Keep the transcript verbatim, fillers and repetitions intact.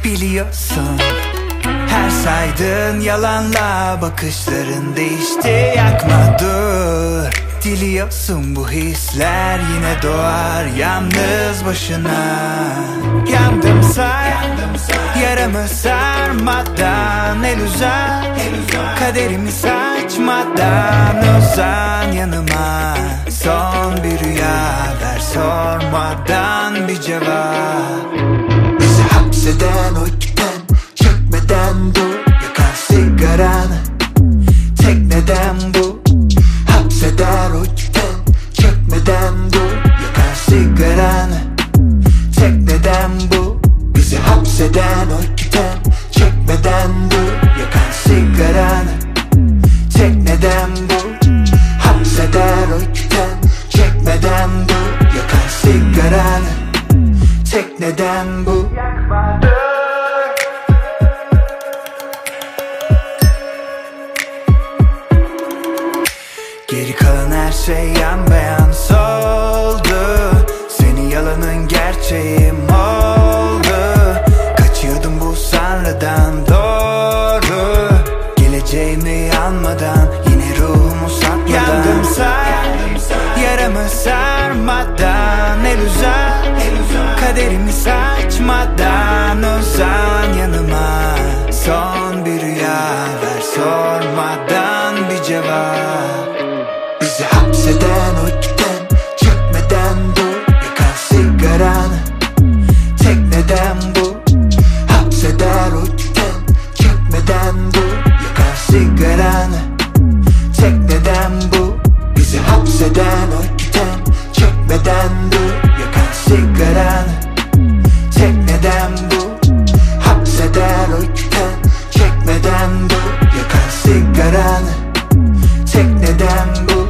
biliyorsun. Her saydığın yalanla bakışların değişti. Yakma dur, diliyorsun bu hisler yine doğar yalnız başına. Yandım say, yaramı sarmadan el uzat, kaderimi saçmadan uzan yanıma. Son bir rüya ver sormadan bir cevap. Bizi hapseden o giden çekmeden dur, yakan sigaranı tekneden bu. Hapseder o giden çekmeden dur, yakan sigaranı tekneden bu. Bizi hapseden o giden çekmeden dur, yakan sigaranı tekneden bu. Hapseder o giden çekmeden dur, yakan sigaranı tekneden bu. Geri kalan her şey yan beyan soldu. Senin yalanın gerçeğim oldu. Kaçıyordum bu sanrıdan doğru. Geleceğimi almadan yine ruhumu satmadan. Yandım say, yaramı sarmadan el uzat, kaderimi saçmadan uzan yanıma. Son bir rüya ver sormadan bir cevap. Bizi hapseden o giden çekmeden dur, yakan sigaranı tekneden bu. Hapseder o giden çekmeden dur, yakan sigaranı tekneden bu. Bizi hapseden o giden çekmeden dur, yakan sigaranı tekneden bu. Hapseder o giden çekmeden dur, yakan sigaranı tekneden bu.